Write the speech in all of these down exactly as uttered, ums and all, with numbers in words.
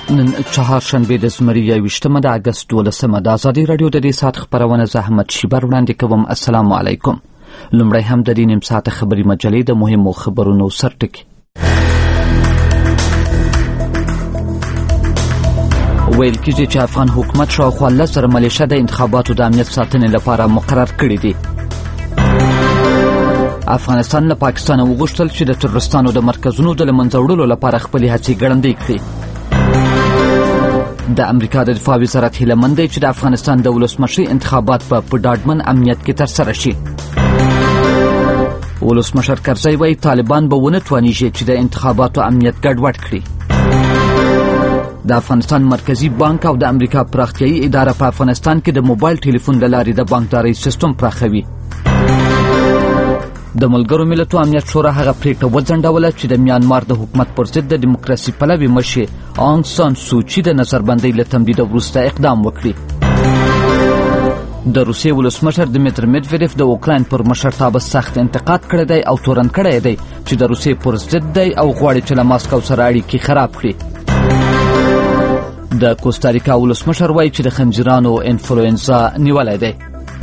نن چهارشنبه د زمري یویشتمه د اګست دولسمه د ازادي راډیو د دې ساعت خبرونه زه احمد شیبر وړاندې کوم. السلام علیکم. لومړی هم د دې نیم ساعته خبري مجلې د مهمو خبرونو سرټکي. ویل کېږي چې افغان حکومت شاوخوا لس زره ملیشه د انتخاباتو د امنیت ساتنې لپاره مقرر کړي دي. افغانستان له پاکستان وغوښتل چې د تروریستانو د مرکزونو د له منځه وړلو لپاره خپلې هڅې ګړندۍ کړي. د امریکا د دفاع وزارت هیله مند دی چې د افغانستان د ولسمشر انتخابات په په ډاډمن امنیت کې ترسره شي. ولسمشر کرزی وایي طالبان به ونه توانیږي چې د انتخاباتو امنیت ګډوډ کړي. د افغانستان مرکزی بانک او د امریکا پراختیایي اداره په افغانستان کې د موبایل ټلیفون له لارې د بانکدارۍ سیستم پراخوي. د ملګرو ملتونو امنیت شورا هغه پریکړه وځنډوله چې د میانمار د حکومت پر ضد د دیموکراسي پلوي مشر آنګ سان سوچي د نظربندۍ له تمدید وروسته اقدام وکړي. د روسیې ولسمشر دمیتر میدویدیف د اوکراین پر مشرتابه سخت انتقاد کړی دی او تورن کړی دی چې د روسیې پر ضد دی او غواړي چې له ماسکو سره اړیکې خراب کړي. د کوستاریکا ولسمشر وایي چې د خنجرانو انفلوئنزا نیولی دی.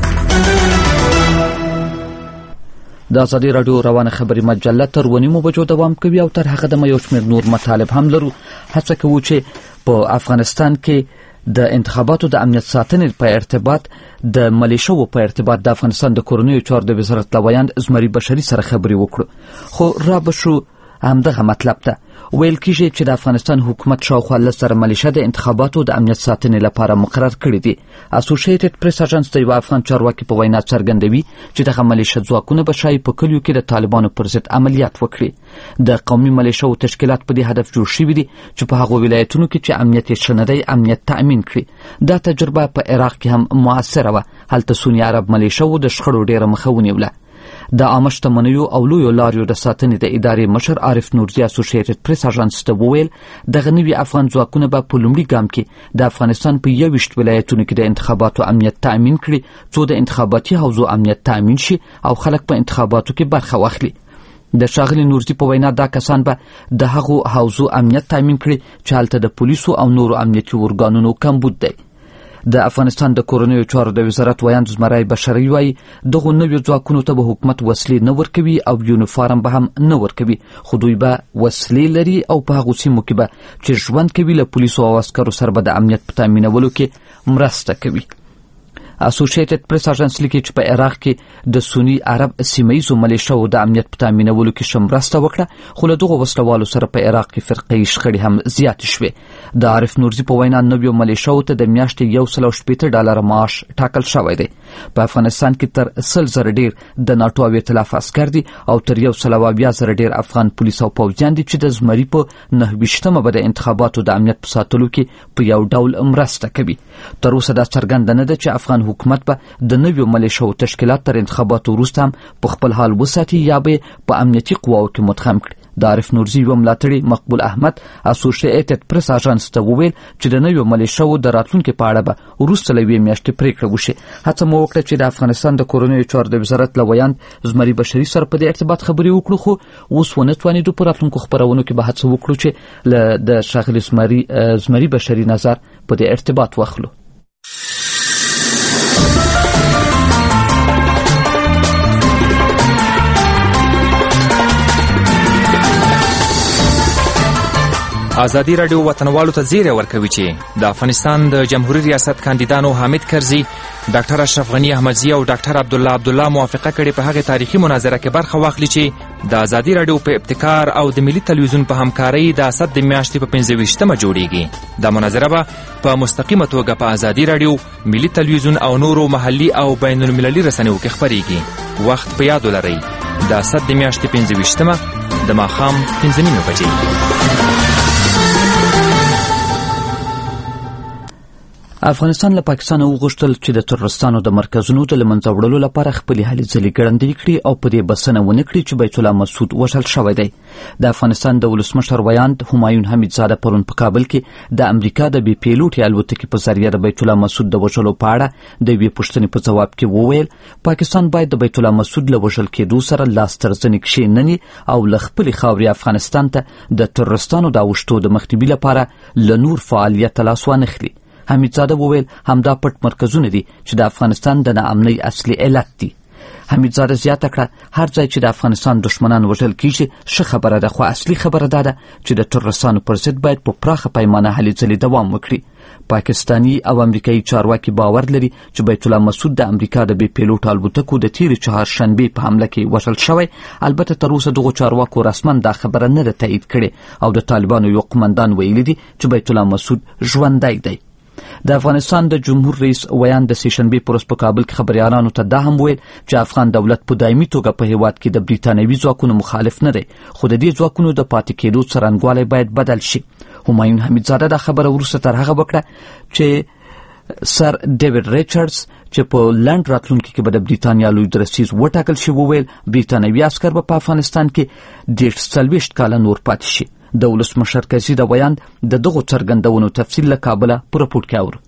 د ازادي راډیو روانه خبري مجله تر ونیمو بجو دوام کوي او تر هغه دمه یو شمېر نور مطالب هم لرو. هڅه کوو چې په افغانستان کې د انتخاباتو د امنیت ساتنې په ارتباط د ملیشو په ارتباط د افغانستان د کورنیو چارو د وزارت لویان زمري بشري سره خبرې وکړو. خو را بشو همدغه مطلب ته ویل کېږي چې د افغانستان حکومت شاوخوا لس زره ملیشه د انتخاباتو د امنیت ساتنې لپاره مقرر کړي دي. اسوسییټډ پریس اژانس د یوه افغان چارواکي په وینا څرګندوي چې دغه ملیشه ځواکونه به ښایي په کلیو کې د طالبانو پر ضد عملیات وکړي. د قومي ملیشو تشکیلات په دې هدف جوړ شوي دي چې په هغو ولایتونو کې چې امنیت یې ښه نه دی امنیت تأمین کړي. دا تجربه په عراق کې هم موثره وه. هلته سني عرب ملیشو د شخړو ډېره مخه ونیوله. د عامه شتمنیو او لویو لاریو د ساتنې د ادارې مشر عارف نورزي اسوسییټډ پریس اژانس ته وویل دغه نوي افغان ځواکونه به په لومړي ګام کې د افغانستان په یوویشت ولایتونو کې د انتخاباتو امنیت تأمین کړي څو د انتخاباتي حوزو امنیت تأمین شي او خلک په انتخاباتو کې برخه واخلي. د ښاغلي نورزي په وینا دا کسان به د هغو حوزو امنیت تأمین کړي چې هلته د پولیسو او نورو امنیتي ارګانونو کمبود دی. د افغانستان د کورنیو چارو د وزارت ویاند زمري بشري وایي دغو نویو ځواکونو ته به حکومت وسلې نه ورکوي او یونیفارم به هم نه ورکوي، خو دوی به وسلې لري او په هغو سیمو کې به چې ژوند کوي له پولیسو او عسکرو سره به د امنیت په تامینولو کې مرسته کوي. اسوسییټډ پریس اژانس لیکي چې په عراق کې د سني عرب سیمهیزو ملیشو د امنیت په تامینولو کې ښه مرسته وکړه، خو له دغو وسلوالو سره په عراق کې فرقه‌یي شخړې هم زیاتې شوې. د عارف نورزي په وینا نویو ملیشو ته د میاشتې یو سل او شپېته ډالره معاش ټاکل شوی دی. په افغانستان کې تر سل زره ډېر د ناټو او ائتلاف عسکر دي او تر یو سل او اویا زره ډېر افغان پولیس او پوځیان دي چې د زمري په نهه ویشتمه به د انتخاباتو د امنیت په ساتلو کې په یو ډول مرسته کوي. تر اوسه دا څرګنده نه ده چې افغان حکومت به د نویو ملیشو تشکیلات تر انتخاباتو وروسته هم په خپل حال وساتي یا به په امنیتي قواو کې مدغم کړي. د عارف نورزي یو ملاتړي مقبول احمد اسوسییټډ پریس اژانس ته وویل چې د نویو ملیشو د راتلونکي په اړه به وروسته له یوې میاشتې پریکړه وشي. هڅه مو وکړه چې د افغانستان د کورنیو چارو د وزارت له ویاند زمري بشري سره په دې ارتباط خبرې وکړو، خو اوس ونه توانېدو. په راتلونکو خپرونو کې به هڅه وکړو چې له د ښاغلي زمري زمري بشري نظر په دې ارتباط واخلو. ازادي راډیو وطنوالو ته زیری ورکوي چې د افغانستان د جمهوریت ریاست کاندیدانو حامد کرزي، ډاکټر اشرف غني احمدزي او ډاکټر عبدالله عبدالله موافقه کړې په هغې تاریخي مناظره کې برخه واخلي چې د ازادي راډیو په ابتکار او د ملي تلویزیون په همکارۍ د اسد د میاشتې په پنځه ویشتمه جوړیږي. دا مناظره به په مستقیمه توګه په ازادي راډیو، ملي تلویزیون او نورو محلي او بین المللي رسنیو کې خپریږي. وخت په یاد ولرئ، د اسد د میاشتې پنځه ویشتمه د ماښام پنځه نیمې بجې. افغانستان له پاکستان وغوښتل چې د ترورستانو د مرکزونو د لمنځه وړلو لپاره خپلې هلې ځلې ګړندۍ کړي او په دې بسنه ونه کړي چې بیت الله مسعود وژل شوی دی. د افغانستان د ولسمشر ویاند همایون حمیدزاده پرون په کابل کې د امریکا د بې پیلوټې الوتکې په ذریعه د بیت الله مسعود د وژلو په اړه د یوې پوښتنې په ځواب کې وویل پاکستان باید د بیت الله مسعود له وژل کېدو سره لاس تر زنې کښېنني او له خپلې خاورې افغانستان ته د ترورستانو د اوښتو د مخنیوي لپاره له نور فعالیت لاس وانخلي. حمیدزاده وویل همدا پټ مرکزونه دي چې د افغانستان د ناامنۍ اصلي علت دي. حمیدزاده زیاته کړه هر ځای چې د افغانستان دشمنان وژل کیږي ښه خبره ده، خو اصلي خبره دا ده چې د ترورستانو پر ضد باید په پراخه پیمانه هلې ځلې دوام وکړي. پاکستاني او امریکایي چارواکي باور لري چې بیت الله مسعود د امریکا د بې پیلوټ الوتکو د تیرې چهارشنبې په حمله کې وژل شوی. البته تر اوسه دغو چارواکو رسما دا خبره نه ده تایید کړې او د طالبانو یو قمندان ویلي دي چې بیت الله مسعود ژوندی دی. د افغانستان د جمهور رئیس ویاند د سه‌شنبې پر ورځ په کابل کې خبریالانو ته دا هم ویل چې افغان دولت په دایمي توګه په هیواد کې د بریتانوي ځواکونو مخالف نه دی، خو د دې ځواکونو د پاتې کېدو څرنګوالی باید بدل شي. همایون حمیدزاده دا خبره وروسته تر هغه وکړه چې سر ډیوډ ریچارډز چې په لنډ راتلونکي کې به د بریتانیا لوی درستیز وټاکل شي وویل بریتانوي عسکر به په افغانستان کې دېرش څلوېښت کاله نور پاتې شي. د ولسمشر کسي د ویاند د دغو څرګندونو تفصیل له کابله په رپورټ کې اورو.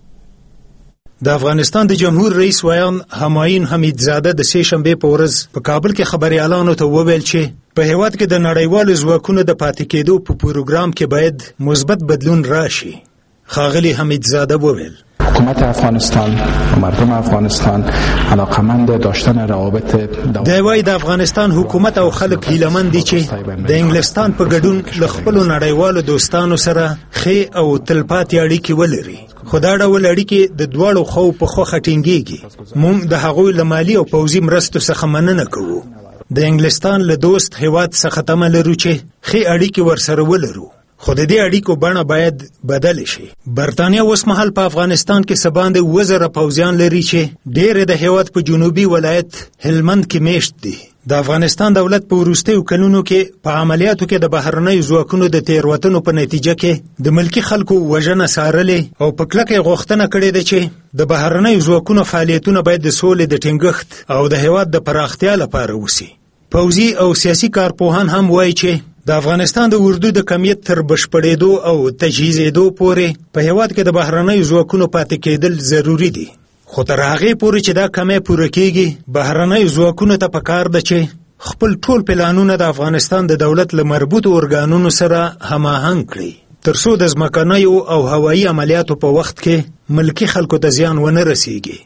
د افغانستان د جمهور رئیس ویاند همایون حمیدزاده د سه شنبې په ورځ په کابل کې خبریالانو ته وویل چې په هیواد کې د نړیوالو ځواکونو د پاتې کېدو په پروګرام کې باید مثبت بدلون راشي. ښاغلي حمیدزاده وویل حکومت افغانستان و مردم افغانستان علاقمند داشتن روابط دی وایي د افغانستان حکومت او خلک هیلهمند دي چې د انګلستان په ګډون له خپلو نړیوالو دوستانو سره ښې او تلپاتې اړیکې ولري، خو دا ډول اړیکې د دواړو خواو په خوښه ټینګېږي. موږ د هغوی له مالي او پوځي مرستو څخه مننه کوو. د انګلستان له دوست هیواد څخه تمه لرو چې ښې اړیکې ورسره ولرو، خو د دې اړیکو بڼه باید بدل شي. برتانیا اوس مهال په افغانستان کې څه باندې اووه زره پوځیان لري چې ډېر د هیواد په جنوبي ولایت هلمند کې میشت دي. د افغانستان دولت په وروستیو کلونو کې په عملیاتو کې د بهرنیو ځواکونو د تېروتنو په نتیجه کې د ملکي خلکو وژنه څارلې او په کلکه غوښتنه کړې ده چې د بهرنیو ځواکونو فعالیتونه باید د سولې د ټینګښت او د هیواد د پراختیا لپاره وشي. پوځي او سیاسي کارپوهان هم وایي چې د افغانستان د اردو د کمیت تر بشپړېدو او تجهیزېدو پورې په هیواد کې د بهرنیو ځواکونو پاتې کېدل ضروري دي، خو تر هغې پورې چې دا کمی پوره کېږي بهرنیو ځواکونو ته پکار ده چې خپل ټول پلانونه د افغانستان د دولت له مربوطو ارګانونو سره هماهنګ کړي تر څو د ځمکنیو او هوایي عملیاتو په وخت کې ملکي خلکو ته زیان ونه رسیږي.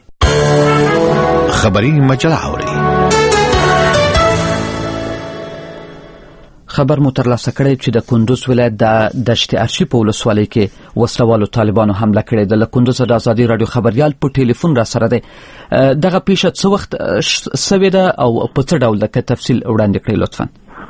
خبري مجله اوري. خبر مو ترلاسه کړی چې د کندوز ولایت د دشت ارشي په ولسوالۍ کې وسلوالو طالبانو حمله کړې ده. له کندوز د ازادي راډیو خبریال په ټلیفون را سره دی. دغه پیښه څه وخت سوې ده او په څه ډول ده؟ که تفصیل وړاندې کړئ لطفا.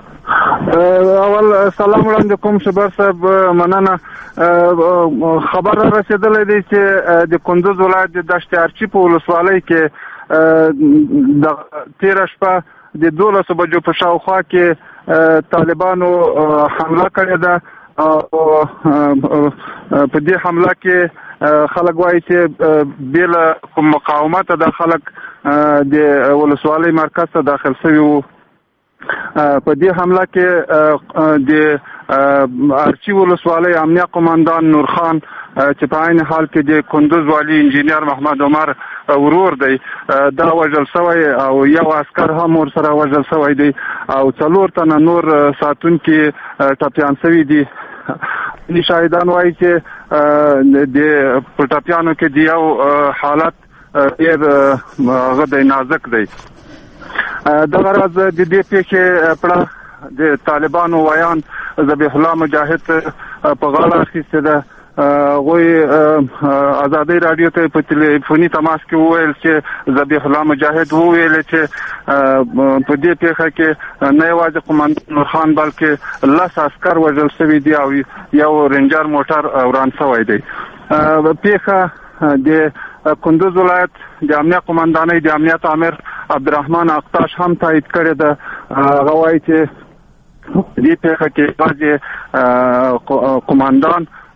اول سلام وړاندې کوم شبر صاحب، مننه. خبر را رسېدلی دی چې د کندوز ولایت د دشت ارشي په ولسوالۍ کې د تېره شپه د دولسو بجو په شاوخوا کې طالبانو حمله کړې ده او په دې حمله کې خلک وایي چې بېله کوم مقاومته د خلک د ولسوالۍ مرکز ته داخل شوي وو. په دې حمله کې د ارچي ولسوالۍ امنیه قماندان نورخان چې په عین حال کې د کندوز والی انجینیر محمد عمر ورور دی دا وژل شوی او یو عسکر هم ورسره وژل شوی دی او څلور تنه نور ساتونکي ټپیان شوي دي. شاهدان وایي چې د په ټپیانو کې د یو حالت ډېر هغه دی نازک دی. دغه راز د دې پیښې پړه د طالبانو ویان ذبیح الله مجاهد په غاړه اخیستې ده. هغوی ازادي راډیو ته په ټلیفوني تماس کې وویل چې ذبیح الله مجاهد وویل چې په دې پیښه کې نه یوازې قماندان نورخان بلکې لس عسکر وژل شوي دي او یو رینجر موټر وران شوی دی. پیښه د کندوز ولایت د امنیه قماندانۍ د امنیت امیر عبدالرحمن اقتاش هم تایید کړې ده. هغه وایي چې دې پیښه کې یوازې قماندان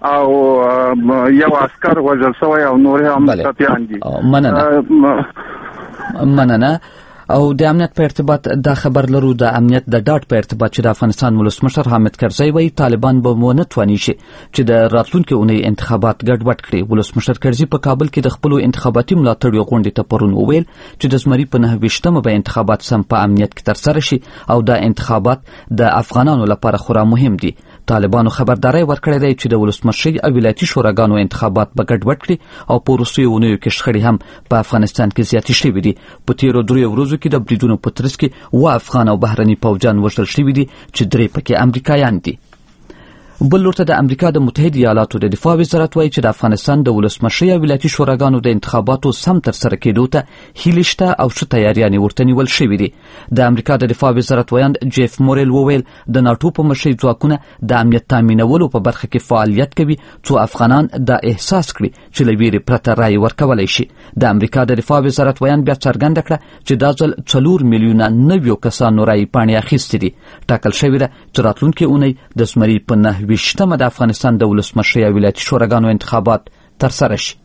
او یو عسكر وژل شوی او نور هم ټپیان دي. مننه مننه. او د امنیت په ارتباط دا خبر لرو د امنیت د ډاټ په ارتباط چې د افغانستان ولسمشر حامد کرزی وایي طالبان به مو نه تواني شي چې د راتلونکي اونۍ انتخابات ګډوډ کړي. ولسمشر کرزی په کابل کې د خپلو انتخاباتي ملاتړیو غونډې ته پرون وویل چې د زمري په نهه ویشتمه به انتخابات سم په امنیت کې ترسره شي او دا انتخابات د افغانانو لپاره خورا مهم دي. طالبانو خبرداري ورکړې ده چې د ولسمشرۍ او ولایتي شوراګانو انتخابات به ګډوډ کړي او په وروستیو اونیو کې شخړې هم په افغانستان کې زیاتې شوې دي. په تیرو دریو ورځو کې د بریدونو په ترڅ کې اووه افغان او بهرني پوځیان وژل شوي دي چې درې پکې امریکایان دي. بل لورته د امریکا د متحده ایالاتو د دفاع وزارت وایي چې د افغانستان د ولسمشرۍ او ولایتي شوراګانو د انتخاباتو سم ترسره کېدو ته هیلې شته او ښه تیاریانې ورته نیول شوې دي. د امریکا د دفاع وزارت ویاند جیف مورل وویل د ناټو په مشرۍ ځواکونه د امنیت تامینولو په برخه کې فعالیت کوي څو افغانان دا احساس کړي چې له ویرې پرته رایې ورکولی شي. د امریکا د دفاع وزارت ویاند بیا څرګنده کړه چې دا ځل څلور میلیونه نویو کسانو رایې پاڼې اخیستې دي. ټاکل شوې ده چې راتلونکې اونۍ د زمري په نهه ویشتمه د افغانستان د ولسمشرۍ او ولایتي شوراګانو انتخابات ترسره شي.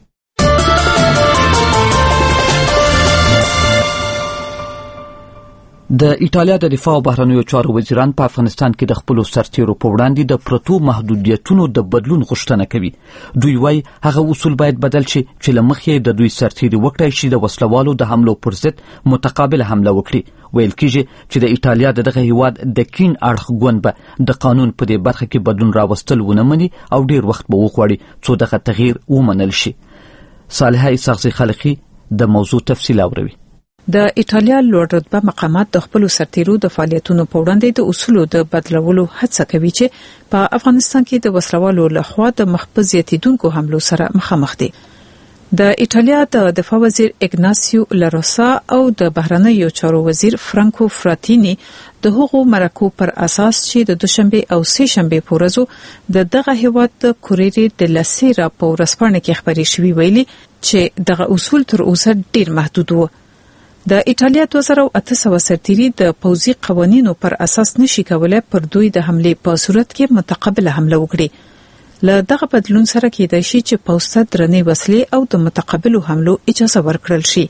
د ایټالیا د دفاع او بهرنیو چارو وزیران په افغانستان کې د خپلو سرتیرو په وړاندې د پرتو محدودیتونو د بدلون غوښتنه کوي. دوی وایي هغه اصول باید بدل شي چې له مخې د دوی سرتیري وکړای شي د وسلوالو د حملو پر ضد متقابله حمله وکړي. ویل کېږي چې د ایټالیا د دغه هیواد د کین اړخ ګوند به د قانون په دې برخه کې بدلون راوستل ونه مني او ډیر وخت به وغواړي څو دغه تغییر ومنل شي. صالحه اسحاقزی خلقی د موضوع تفصیل اوري. د ایټالیا لوړ رتبه مقامات د خپل سرتیرو د فعالیتونو په وړاندې د اصولو د بدلولو هڅه کوي چې په افغانستان کې د وسلوالو لخوا د مخبز زیاتیدونکو حملو سره مخامخ دي. د ایټالیا د دفاع وزیر اګناسیو لاروسا او د بهرنیو چارو وزیر فرانکو فراتینی د هغو مرکو پر اساس چې د دوشنبه او سه شنبه په ورځو د دغه هیواد د کوریری د لاسیرا په ورځپاڼه کې خبري شوې ویلي چې دغه اصول تر اوسه ډیر محدود وو. د ایټالیا دوه زره اته سوه سرتیري د پوځي قوانینو پر اساس نشي کولای پر دوی د حمله په صورت کې متقابله حمله وکړي. له دغه بدلون سره کېدای شي چې پوسټ درنې وسلې او د متقابلو حملو اجازه ورکړل شي.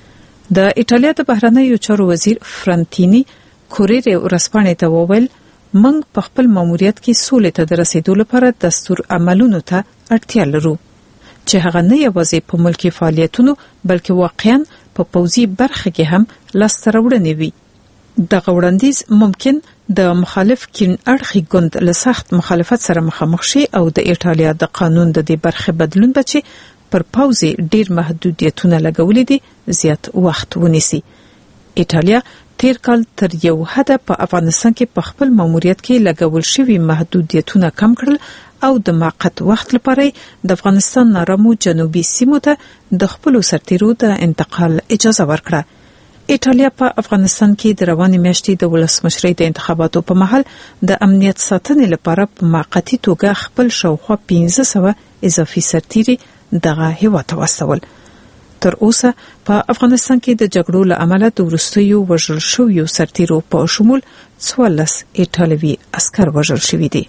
د ایټالیا د بهرنیو چارو وزیر فرانتینی کوریری ورسپانې ته وویل موږ په خپل ماموریت کې سولې ته د رسیدو لپاره دستور عملونو ته اړتیا لرو چې هغه نه یوازې په ملکي فعالیتونو بلکې واقعاً په پوځي برخه کې هم لاسته راوړنې وي. دغه وړاندیز ممکن د مخالف کین اړخي ګوند له سخت مخالفت سره مخامخ شي او د ایټالیا د قانون د دې برخه بدلون بچي پر پوځي ډیر محدودیتونه لګولې دي زیات وخت ونیسي. ایټالیا تیر کال تر یو حد په افغانستان کې په خپل ماموریت کې لګول شوی محدودیتونه کم کړل او د موقت وخت لپاره د افغانستان نارمو جنوبي سیمو ته د خپل سرتیرو د انتقال اجازه ورکړه. ایټالیا په افغانستان کې د روانې میاشتې د ولسمشرۍ د انتخاباتو په مهال د امنیت ساتنې لپاره په موقتی توګه خپل شاوخوا پنځه سوه اضافي سرتیري دغه هیواد ته واستول. تر اوسه په افغانستان کې د جګړو له امله د وروستیو وژل شویو سرتیرو په شمول څوارلس ایټالوي عسکر وژل شوي دي.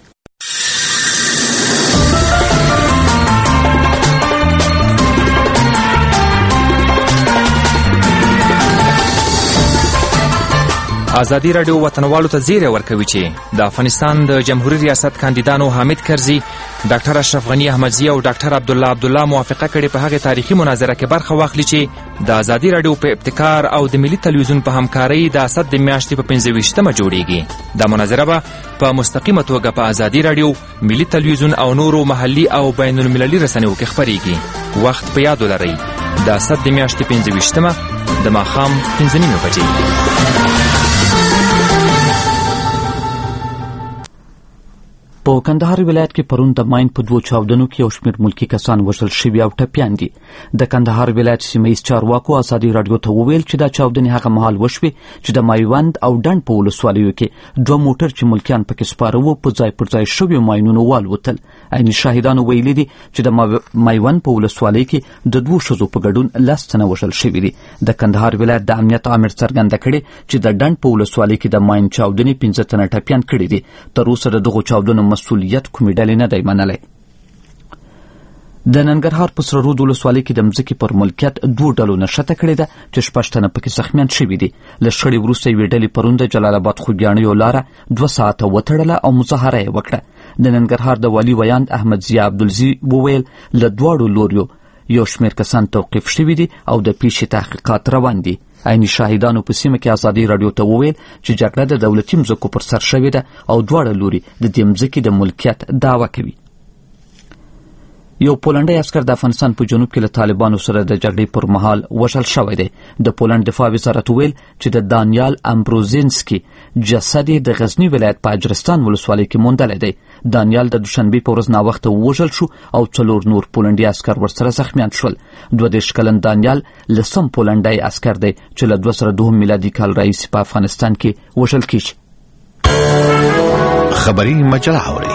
ازادي راډیو وطنوالو ته زیری ورکوي چې د افغانستان د جمهوریت ریاست کاندیدانو حامد کرزي، ډاکټر اشرف غنی احمدزي او ډاکټر عبدالله عبدالله موافقه کړې په هغه تاریخي مناظره کې برخه واخلي چې د ازادي راډیو په ابتکار او د ملي تلویزیون په همکارۍ د اسد د میاشتې په پنځه ویشتمه جوړیږي. دا مناظره به په مستقیمه توګه په ازادي راډیو، ملي تلویزیون او نورو محلي او بین المللي رسنیو کې خپریږي. وخت په یاد ولرئ، د اسد د میاشتې پنځه ویشتمه د ماښام پنځه نیمې بجې. په کندهار ولایت کې پرون د ماین په دوو چاودنو کې یو شمېر ملکي کسان وژل شوي او ټپیان دي. د کندهار ولایت سیمه ییز چارواکو ازادي راډیو ته وویل چې دا چاودنې هغه مهال وشوې چې د مایوند او ډنډ په ولسوالیو کې دوه موټر چې ملکیان پکې سپاره وو په ځای پر ځای شویو ماینونو والوتل. عیني شاهدانو ویلي دي چې د مایوند په ولسوالۍ کې د دوو ښځو په ګډون لس تنه وژل شوي دي. د کندهار ولایت د امنیت عامر څرګنده کړې چې د ډنډ په ولسوالۍ کې د ماین چاودنې پنځه تنه ټپیان کړي دي. تر اوسه د دغو چاودنو مسؤلیت کومې ډلې نه دی منلی. د ننګرهار په سره رود ولسوالۍ کې د مځکې پر ملکیت دوه ډلو نښته کړې ده چې شپږ تنه پکې زخمیان شوي دي. له شخړې وروسته یوې ډلې پرون د جلال آباد خوږیاڼیو لاره دوه ساعته وتړله او مظاهره یې وکړه. د ننګرهار د والي ویاند احمد ضیا عبدالزي وویل له دواړو لوریو یو شمېر کسان توقیف شوي دي او د پیښې تحقیقات روان دي. عیني شاهدانو په سیمه کې ازادي راډیو ته وویل چې جګړه د دولتي مځکو پر سر شوې ده او دواړه لوري د دې مځکې د ملکیت دعوه کوي. یو پولنډي عسکر د افغانستان په جنوب کې له طالبانو سره د جګړې پر مهال وژل شوی دی. د پولنډ دفاع وزارت ویل چې د دانیال امبروزینسکي جسد د غزنی ولایت په اجرستان ولسوالۍ کې موندلی دی. دانیال د دوشنبې په ورځ ناوخته ووژل شو او څلور نور پولنډي عسکر ورسره زخمیان شول. دوه دېرش کلن دانیال لسم پولنډي عسکر دی چې له دوه سوه دوه میلادي کال راهیسې په افغانستان کې وژل کیږي. خبري مجله اوري.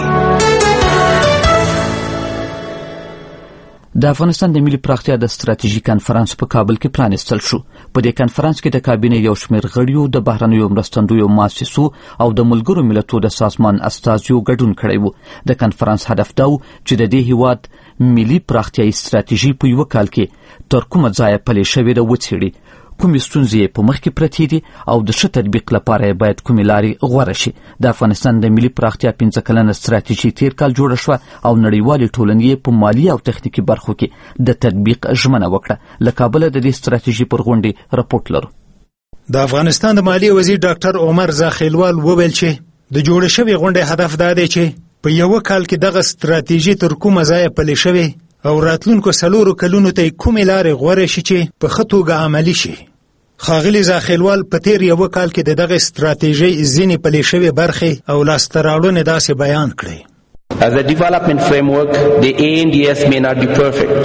د افغانستان د ملي پراختیا د ستراتیژي کنفرانس په کابل کې پرانیستل شو. په دې کنفرانس کې د کابینې یو شمېر غړیو د بهرنیو مرستندویو مؤسسو او د ملګرو ملتونو د سازمان استازیو ګډون کړی و. د کنفرانس هدف دا و چې د دې هیواد ملي پراختیایي ستراتیژي په یوه کال کې تر کومه ځایه پلې شوې ده وڅېړي، کومې ستونزې یې په مخ کې پرتې دي او د ښه تطبیق لپاره یې باید کومې لارې غوره شي. د افغانستان د ملي پراختیا پنځه کلنه ستراتیژي تیر کال جوړه شوه او نړیوالې ټولنې یې په مالي او تخنیکي برخو کې د تطبیق ژمنه وکړه. له کابله د دې ستراتیژي پر غونډې رپورټ لرو. د افغانستان د مالیې وزیر ډاکټر عمر زاخیلوال وویل چې د جوړې شوې غونډې هدف دا دی چې په یوه کال کې دغه ستراتیژي تر کومه ځایه پلې شوې او راتلونکو څلورو کلونو ته کومې لارې غوره شي چې په ښه توګه عملي شي. ښاغلي زاخیلوال په تیر یوه کال کې د دغه ستراتیژۍ ځینې پلې شوې برخې او لاسته راوړنې داسې بیان کړې. As a development framework, the A N D S may not be perfect.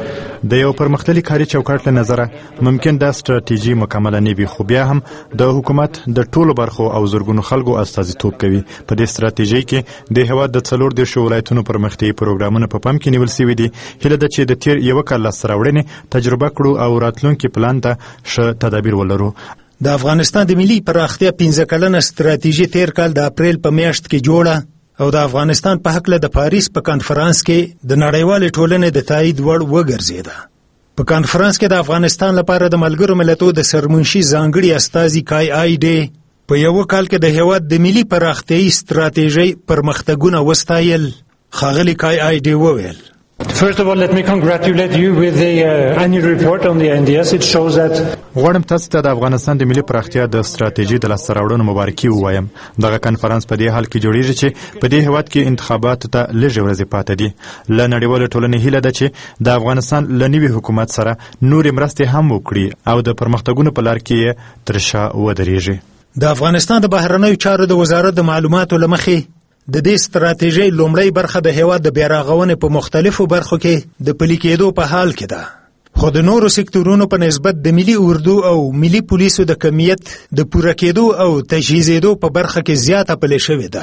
د یو پرمختللي کاري چوکاټ له نظره ممکن دا ستراتیژي مکمله نه وي، خو بیا هم د حکومت د ټولو برخو او زرګونو خلکو استازیتوب کوي. په دې ستراتیژۍ کې د هیواد د څلور دېرشو ولایتونو پرمختیایي پروګرامونه په پام کې نیول سوي دي. هیله ده چې د تیر یوه کال لاسته راوړنې تجربه کړو او راتلونکي پلان ته ښه تدابیر ولرو. د افغانستان د ملي پراختیا پنځه کلنه ستراتیژي تیر کال د اپریل په میاشت کې جوړه او د افغانستان په هکله د پاریس په کنفرانس کې د نړیوالې ټولنې د تایید وړ وګرځېده. په کنفرانس کې د افغانستان لپاره د ملګرو ملتونو د سرمنشي ځانګړي استازي کای آی ډي په یوه کال کې د هیواد د ملي پراختیایي ستراتیژۍ پرمختګونه وستایل. ښاغلي کای آی ډي وویل: First of all, let me congratulate you with the uh, annual report on the N D S. It shows that غواړم تاسو ته د افغانستان د ملي پراختیا د ستراتیژي د لاسته راوړنو مبارکي ووایم. دغه کنفرانس په دې حال کې جوړیږي چې په دې هیواد کې انتخاباتو ته لږې ورځې پاتې دي. له نړیوالې ټولنې هیله ده چې د افغانستان له نوي حکومت سره نورې مرستې هم وکړي او د پرمختګونو په لار کې یې تر شا ودرېږي. د افغانستان د بهرنیو چارو د وزارت د معلوماتو له مخې د دې ستراتیژۍ لومړی برخه د هیواد د بیارغونې په مختلفو برخو کې د پلي کېدو په حال کې ده، خو د نورو سکتورونو په نسبت د ملي اردو او ملي پولیسو د کمیت د پوره کېدو او تجهیزېدو په برخه کې زیاته پلې شوې ده.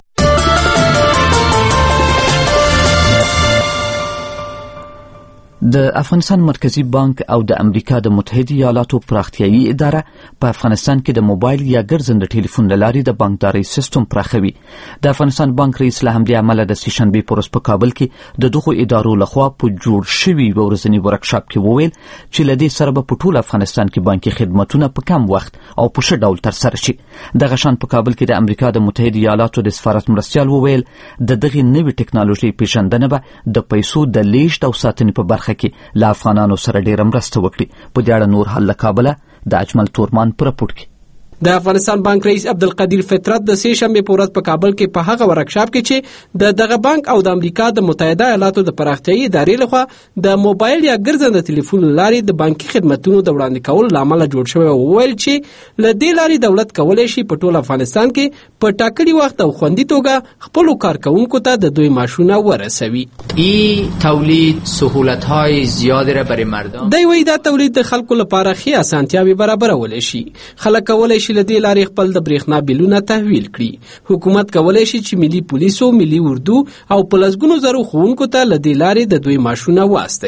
د افغانستان مرکزی بانک او د امریکا د متحده ایالاتو پراختیایي اداره په افغانستان کې د موبایل یا ګرځنده ټلیفون له لارې د بانکدارۍ سیستم پراخوي. د افغانستان بانک رئیس له همدې امله د سې شنبې په ورځ په کابل کې د دغو ادارو لخوا په جوړ شوي یوه ورځني ورکشاپ کې وویل چې له دې سره به په ټول افغانستان کې بانکي خدمتونه په کم وخت او په ښه ډول ترسره شي. دغه شان په کابل کې د امریکا د متحده ایالاتو د سفارت مرستیال وویل د دغې نوې ټکنالوژۍ پیژندنه به د پیسو د لیږد او ساتنې په برخه کې له افغانانو سره ډیره مرسته وکړي. په دې اړه نور حل له کابله د اجمل تورمان په رپورټ کې. د افغانستان بانک رئیس عبدالقدیر فطرت د سې شنبې په ورځ په کابل کې په هغه ورکشاپ کې چې د دغه بانک او د امریکا د متحده ایالاتو د پراختیایي ادارې لخوا د موبایل یا ګرځنده ټلیفون لارې د بانکي خدمتونو د وړاندې کولو لامل جوړ شوی او ویل چې له دې لارې دولت کولای شي په ټول افغانستان کې په ټاکلي وخت او خوندي توګه خپل کارکونکو ته د دوی ماشونه ورسوي. این تولید سهولت‌های زیادی را برای مردم دی وی دا تولید د خلکو لپاره ښې اسانتیاوې برابرول شي. خلک کولای شي له دې لارې خپل د برېښنا بیلونه تحویل کړي. حکومت کولای شي چې ملي پولیسو، ملي اردو او په لسګونو زرو ښوونکو ته له دې لارې د دوی ماشونه واستوي.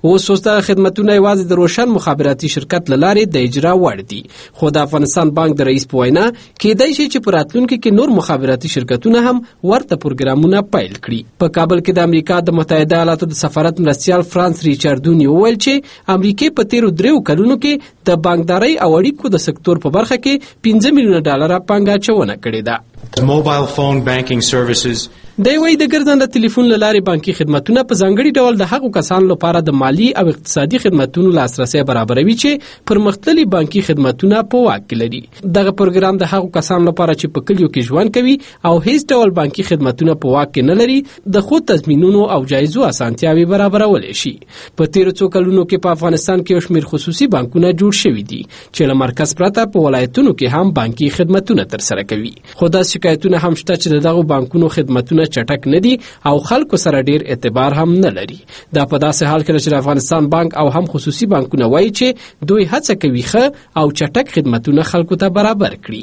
اوس وسته خدمتونه یوازې د روشن مخابراتي شرکت لارې د اجرا وړ دي. خو د افغانستان بانک د رئیس په وینا کېدای شي چې په راتلونکي کې نور مخابراتي شرکتونه هم ورته پروګرامونه پیل کړي. په کابل کې د امریکا د متحده ایالاتو د سفارت مرستیال فرانس ریچاردونی وویل چې امریکا په تیرو دریو کلونو کې د بانکدارۍ او اړیکو د سکتور په برخه کې پنځه میلیونه ډالر پانګه اچونه کړې ده. The mobile phone banking services د وی د ګرځنده ټلیفون لارې بانکي خدماتونه په ځانګړي ډول د هغو کسانو لپاره د مالی او اقتصادي خدماتونو لاسرسي برابروي چې پرمختللي بانکي خدماتونه په واک کې لري. دغه پروګرام د هغو کسانو لپاره چې په کلیو کې ژوند کوي او هیڅ ډول بانکي خدماتونه په واک کې نه لري د خود تضمینونو او جایزو اسانتیاوي برابرول شي. په تیرو څو کلونو کې په افغانستان کې شمیر خصوصي بانکونه جوړ شوي دي چې له مرکز پرته په ولایتونو کې هم بانکي خدماتونه ترسره کوي. خو دا شکایتونه هم شته چې دغه بانکونو خدماتونه چټک نه دي او خلکو سره ډیر اعتبار هم نه لري. دا په داسې حال کې چې افغانستان بانک او هم خصوصي بانکونه وایي چې دوی هڅه کوي ښه او چټک خدماتونه خلکو ته برابر کړي.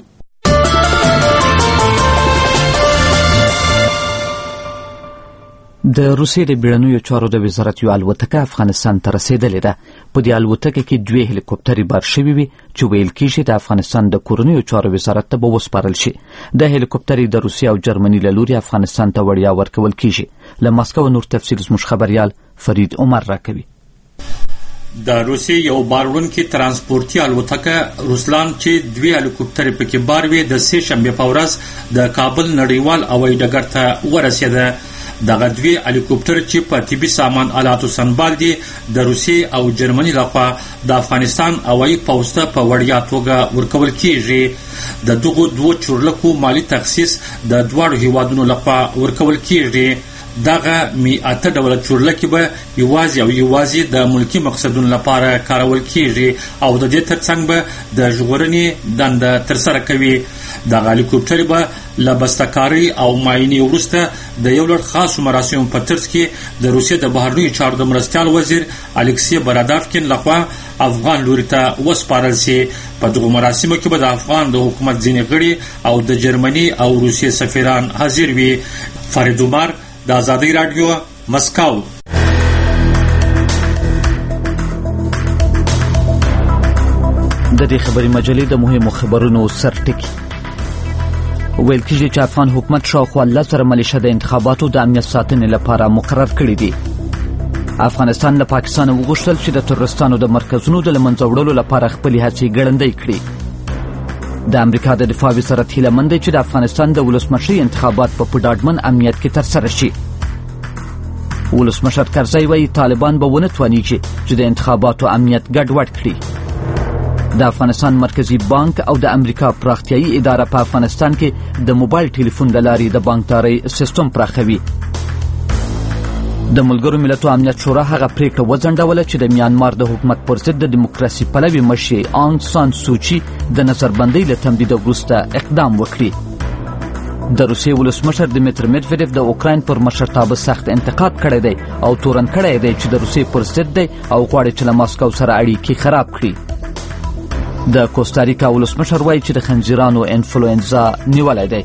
د روسیې د بیړنیو چارو د وزارت یو الوتکه افغانستان ته رسیدلې ده. په دې الوتکه کې دوه هلیکوپټرې بار شوي وي چې ویل کېږي د افغانستان د کورنیو چارو وزارت ته به وسپارل شي. د هلیکوپټرې د روسیې او جرمني له لوري افغانستان ته وړیا ورکول کېږي. له مسکو نور تفصیل زموږ خبریال فرید عمر راکوي. د روسیې یو باروړونکي ترانسپورتي الوتکه روسلان چې دوه هلیکوپټرې پکې بار وي د سې شنبې په ورځ د کابل نړیوال هوایي ډګر ته ورسېده. دغه دوی هلیکوپټر چې په طبي سامان آلاتو سنبال دي د روسیې او جرمني لخوا د افغانستان هوایي پوځ ته په وړیا توګه ورکول کېږي. د دغو دوو چورلکو مالی تخصیص د دواړو هیوادونو لخوا ورکول کېږي. دغه می اته ډوله چورلکې به یوازې او یوازې د ملکي مقصدونو لپاره کارول کېږي او د دې ترڅنګ به د ژغورنې دنده ترسره کوي. دغه هلیکوپټرې به له بستهکارۍ او معاینې وروسته د یو لړ خاصو مراسمو په ترڅ کې د روسیې د بهرنیو چارو د مرستیال وزیر الکسی برادافکین لخوا افغان لوري ته وسپارل شي. په دغو مراسمو کې به د افغان د حکومت ځینې غړي او د جرمني او روسیې سفیران حاضر وي. فرید عمر د آزادۍ راډیو مسکو. د دې خبري مجلې د مهمو خبرونو سرټکی. ویل کېږي چې افغان حکومت شاوخوا لس زره ملیشه د انتخاباتو د امنیت ساتنې لپاره مقرر کړي دي. افغانستان له پاکستان وغوښتل چې د تروریستانو د مرکزونو د له منځه وړلو لپاره خپلې هڅې ګړندۍ کړي. د امریکا د دفاع وزارت هیله مند دی چې د افغانستان د ولسمشرۍ انتخابات په ډاډمن امنیت کې ترسره شي. ولسمشر کرزی وایي طالبان به ونه توانیږي چې د انتخاباتو امنیت ګډوډ کړي. د افغانستان مرکزی بانک او د امریکا پراختیایي اداره په افغانستان کې د موبایل ټلیفون له لارې د بانکدارۍ سیستم پراخوي. د ملګرو ملتونو امنیت شورا هغه پریکړه وځنډوله چې د میانمار د حکومت پر ضد د دیموکراسي پلوي مشر آنګ سان سوچي د نظربندۍ له تمدید وروسته اقدام وکړي. د روسیې ولسمشر دمیتر میدویدیف د اوکراین پر مشرتابه سخت انتقاد کړی دی او تورن کړی دی چې د روسیې پر ضد دی او غواړي چې له ماسکو سره اړیکې خراب کړي. د کوستاریکا ولسمشر وایي چې د خنزیرانو انفلوئنزا نیولی دی.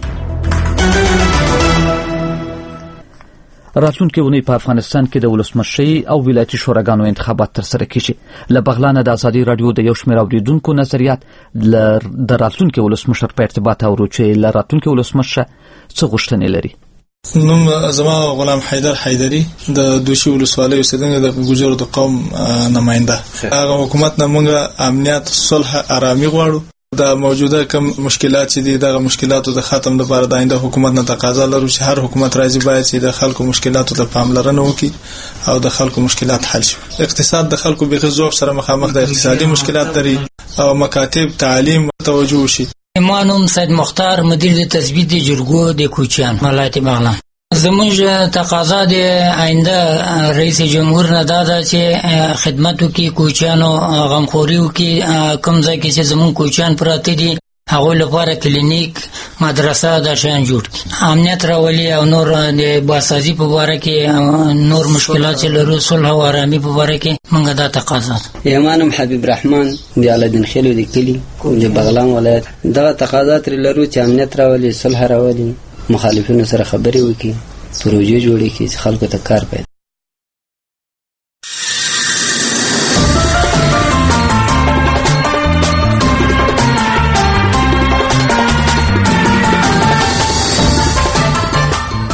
راتلونکي اونۍ په افغانستان کې د ولسمشرۍ او ولایتي شوراګانو انتخابات ترسره کیږي. له بغلانه د ازادي راډیو د یو شمېر اوریدونکو نظریات د راتلونکي ولسمشر په ارتباط اورو چې له راتلونکي ولسمشر څه غوښتنې لري. نوم زما غلام حیدر حیدری د دوشي ولسوالۍ اوسیدونکی د ګوجرو د قوم نماینده. هغه حکومت نه موږ امنیت صلح آرامي غواړو. د موجوده کم مشکلات چې دي دغه مشکلاتو د ختم لپاره د آینده حکومت نه تقاضا لرو چې هر حکومت راځي باید چې د خلکو مشکلاتو ته پاملرنه وکړي او د خلکو مشکلات حل شي. اقتصاد د خلکو به ذوق سره مخامخ د اقتصادي مشکلات لري او مکاتب تعلیم توجه شي. ما نوم سید مختار مدیر د تثبیت جرګو د کوچیان ولایت بغلان. زموږ تقاضا د آینده رئیس جمهور نه دا ده چې خدمت وکړي، کوچیانو غمخوري وکړي. کوم ځای کې چې زموږ کوچیان پراته دي هغوی لپاره کلینیک، مدرسه دا شیان جوړ کړي، امنیت راولي او نور د باسازي په باره کې نور مشکلات چې لرو صلح او آرامي په باره کې موږ دا تقاضا ده. یمانم حبیب رحمان د علادین خیلو د کلي د بغلان ولایت دغه تقاضا ترې لرو چې امنیت راولي، صلح راولي، مخالفینو سره خبرې وکړي، پروژې جوړې کړي چې خلکو ته کار پیدا.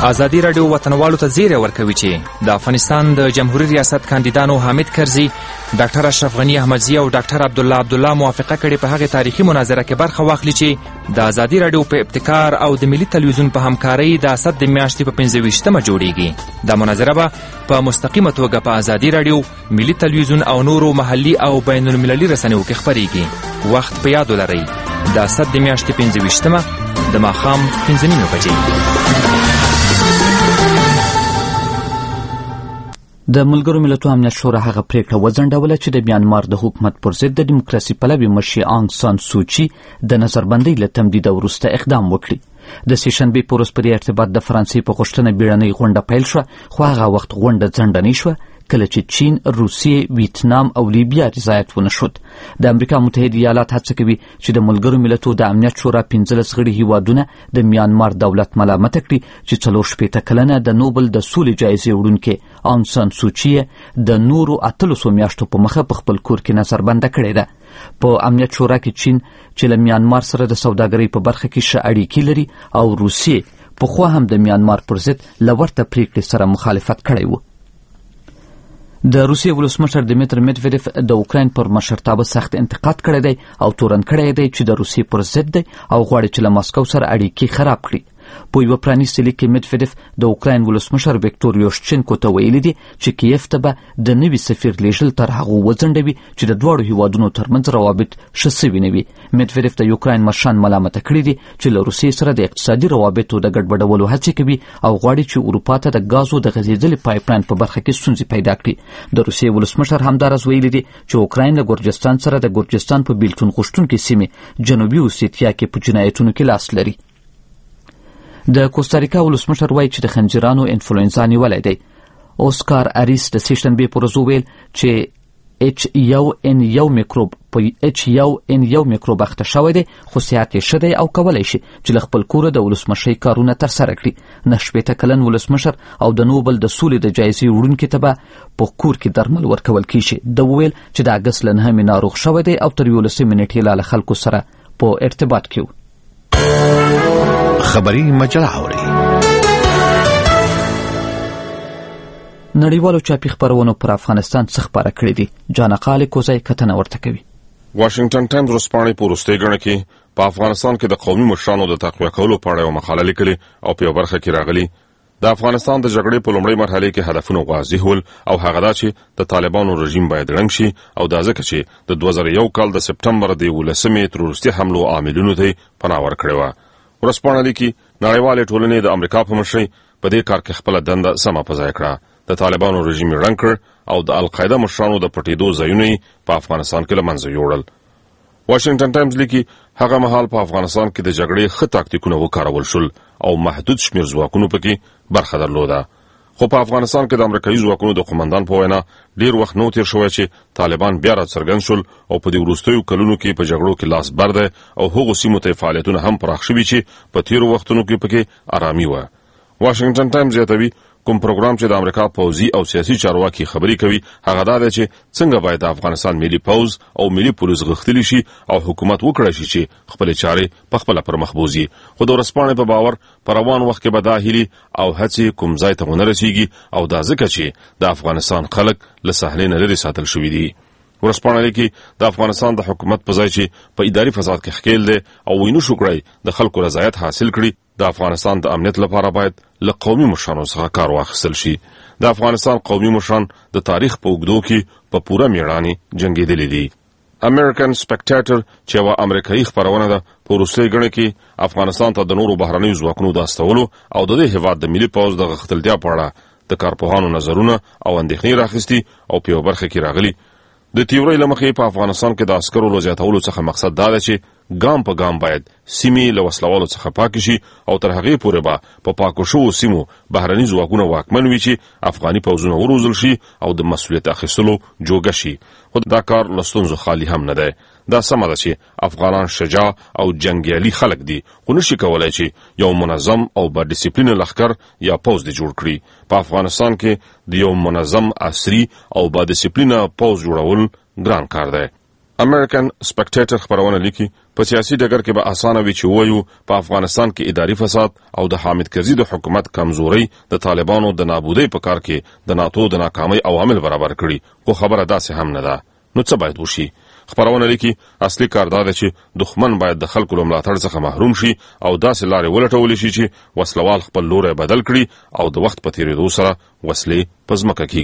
ازادي راډیو وطنوالو ته زیری ورکوي چې د افغانستان د جمهوریت ریاست کاندیدانو حامد کرزي، ډاکټر اشرف غنی احمدزي او ډاکټر عبدالله عبدالله موافقه کړې په هغې تاریخي مناظره کې برخه واخلي چې د ازادي راډیو په ابتکار او د ملي تلویزیون په همکارۍ د اسد د میاشتې په پنځه ویشتمه جوړیږي. دا مناظره به په مستقیمه توګه په ازادي راډیو، ملي تلویزیون او نورو محلي او بین المللي رسنیو کې خپریږي. وخت په یاد ولرئ، د اسد د میاشتې پنځه ویشتمه د ماښام پنځه نیمې بجې. د ملګرو ملتونو امنیت شورا هغه پریکړه وځنډوله چې د میانمار د حکومت پر ضد د دیموکراسي پلوي مشر آنګ سان سوچي د نظربندۍ له تمدید وروسته اقدام وکړي. د سې شنبې په ورځ په دې ارتباط د فرانسې په غوښتنه بیړنۍ غونډه پیل شوه، خو هغه وخت غونډه ځنډنۍ شوه کله چې چین، روسیې، ویتنام او لیبیا رضایت ونه شود. د امریکا متحده ایالات هڅه کوي چې د ملګرو ملتونو د امنیت شورا پنځلس غړي هیوادونه د میانمار دولت ملامت کړي چې څلور شپېته کلنه د نوبل د سولې جایزې وړونکې آنګ سان سوچي د نورو اتلسو میاشتو په مخه په خپل کور کې نظربنده کړې ده. په امنیت شورا کې چین چې له میانمار سره د سوداګرۍ په برخه کې ښه اړیکې لري او روسیې پخوا هم د میانمار پر ضد له ورته پریکړې سره مخالفت کړی و. د روسیې ولسمشر دیمیتر میدویدف د اوکراین پر مشرتابه سخت انتقاد کړی دی او تورن کړی دی چې د روسیې پر ضد دی او غواړي چې له ماسکو سره اړیکې خراب کړي. په یوه پرانیستي لیک کې میدویدف د اوکراین ولسمشر ویکتور یوشچنکو ته ویلي دي چې کیف ته به د نوي سفیر لیږل تر هغو وځنډوي چې د دواړو هیوادونو ترمنځ روابط ښه سوي نه وي. میدویدف د یوکراین مشران ملامته کړي دي چې له روسیې سره د اقتصادي روابطو د ګډوډولو هڅې کوي او غواړي چې اروپا ته د ګازو د غځېدلي پایپلاین په برخه کې ستونزې پیدا کړي. د روسیې ولسمشر همداراز ویلي دي چې اوکراین له ګورجستان سره د ګورجستان په بیلتون غوښتونکې سیمې جنوبي اوسیتیا کې په جنایتونو کې لاس لري. د کوستاریکا ولسمشر وایي چې د خنجرانو انفلوئنزا نیولی دی. اوسکار اریس د سې شنبې په ورځ وویل چې اچ یو ان یو میکروب په اچ یو ان یو میکروب اخته شوی دی، خو صحت یې ښه دی او کولی شي چې له خپل کوره د ولسمشۍ کارونه ترسره کړي. نه شپېته کلن ولسمشر او د نوبل د سولې د جایزې وړونکي ته به په کور کې درمل ورکول کیږي. ده وویل چې د اګست له نهمې ناروغ شوی دی او تر یولسمې نېټې لا له خلکو سره په ارتباط کې و. خبری مجله اوري. نړیوالو چاپی خبرونو پر افغانستان څه خبره کړې دي؟ جانقال کوزای کتنه ورته کوي. واشنگټن ټایمز ورځپاڼې په وروستۍ ګڼه کې په افغانستان کې د قومي مشرانو د تقویه کولو په اړه یوه مقاله لیکلې او په یوه برخه کې راغلي د افغانستان د جګړې په لومړۍ مرحله کې هدفونه واضح ول او هغه دا چې د طالبانو رژیم باید ړنګ شي او دا ځکه چې د دوه زره یو کال د سپټمبر د یولسمې تروریستي حملو عاملینو ته پناه ورکړې وه. ورځپاڼه لیکي نړیوالې ټولنې د امریکا په مشرۍ په دې کار کې خپله دنده سمه په ځای کړه. د طالبانو رژیم یې ړنګ کړ او د القاعده مشرانو د پټېدو ځایونه یې په افغانستان کې له منځه یوړل. واشنگټن ټایمز لیکي هغه مهال په افغانستان کې د جګړې ښه تاکتیکونه وکارول شول او محدود شمېر ځواکونو پکې برخه درلوده. خو په افغانستان کې د امریکایي ځواکونو د قومندان په وینا ډیر وخت نو تیر شوی چې طالبان بیا راڅرګند شول او په دې وروستیو کلونو کې په جګړو کې لاس بر دی او هغو سیمو ته فعالیتونه هم پراخ شوي چې په تیرو وختونو کې پکې آرامي وه. واشنگټن ټایمز زیاتوي کوم پروګرام چې د امریکا پوځي او سیاسي چارواکي خبري کوي هغه دا دی چې څنګه باید د افغانستان ملي پوځ او ملي پولیس غښتلي شي او حکومت وکړی شي چې خپلې چارې په خپله پر مخ بوځي. خو د ورځپاڼې په باور په روان وخت کې به دا هیلې او هڅې کوم ځای ته ونه رسیږي او دا ځکه چې د افغانستان خلک له ساحلې نه لرې ساتل شوي دي. ورځپاڼه لیکي د افغانستان د حکومت په ځای چې په اداري فساد کې ښکیل دی او وینو شو کړی د خلکو رضایت حاصل کړي، د افغانستان د امنیت لپاره باید له قومي مشرانو څخه کار واخیستل شي. د افغانستان قومي مشران د تاریخ په اوږدو کې په پوره میړانې جنګېدلي دي. امریکن سپیکټیټر چې یوه امریکایي خپرونه ده په وروستۍ ګڼه کې افغانستان ته د نورو بهرنیو ځواکونو د استولو او د دې هېواد د ملي پوځ د غښتلتیا په اړه د کارپوهانو نظرونه او اندېښنې راخیستي او په یوه برخه کې راغلي. د تیورۍ له مخې په افغانستان کې د عسکرو له زیاتولو څخه مقصد دا ده چې ګام په ګام باید سیمې له وسلوالو څخه پاکې شي او تر هغې پورې به په پاکو شوو سیمو بهرني ځواکونه واکمن وي چې افغاني پوځونه وروزل شي او د مسؤلیت اخیستلو جوګه شي. خو دا کار له ستونزو خالي هم نه دی. دا سمه ده چې افغانان شجاع او جنګیالي خلک دي خو نشي کولی چې یو منظم او با ډیسپلینه لښکر یا پوځ دې جوړ کړي. په افغانستان کې د یو منظم عصري او با ډیسپلینه پوځ جوړول ګران کار دی. امریکن سپیکټیټر خبرونه لیکي په سیاسي ډګر کې به اسانه وي چې وایو په افغانستان کې اداري فساد او د حامد کرزي د حکومت کمزوري د طالبانو د نابودۍ په کار کې د ناتو د ناکامۍ عوامل برابر کړي، خو خبره داسې هم نه ده. نو څه باید وشي؟ خبرونه لیکي اصلي کار دا ده چې دښمن باید د خلکو له ملاتړ څخه محروم شي او داسې لارې ولټول شي چې وسلوال خپل لوری بدل کړي او د وخت په تیریدو سره وسلې په ځمکه کېږدي.